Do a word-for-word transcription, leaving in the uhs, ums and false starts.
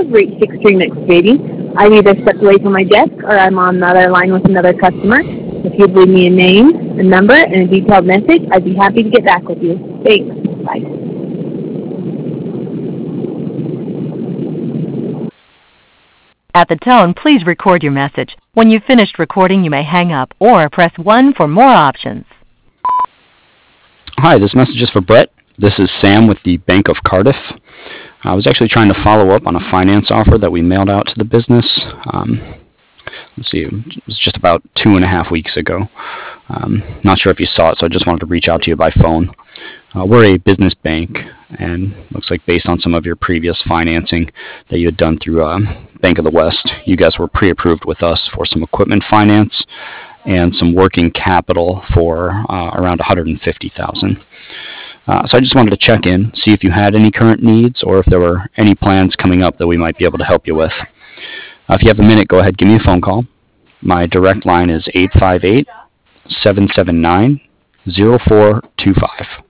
have reached Extreme Excavating. I've either stepped away from my desk or I'm on the other line with another customer. If you'd leave me a name, a number, and a detailed message, I'd be happy to get back with you. Thanks. Bye. At the tone, please record your message. When you've finished recording, you may hang up or press one for more options. Hi, this message is for Brett. This is Sam with the Bank of Cardiff. I was actually trying to follow up on a finance offer that we mailed out to the business. Um, let's see, it was just about two and a half weeks ago. Um, not sure if you saw it, so I just wanted to reach out to you by phone. Uh, we're a business bank, and looks like based on some of your previous financing that you had done through uh, Bank of the West, you guys were pre-approved with us for some equipment finance and some working capital for uh, around one hundred fifty thousand dollars. Uh, so I just wanted to check in, see if you had any current needs or if there were any plans coming up that we might be able to help you with. Uh, if you have a minute, go ahead, give me a phone call. My direct line is eight five eight, seven seven nine, zero four two five.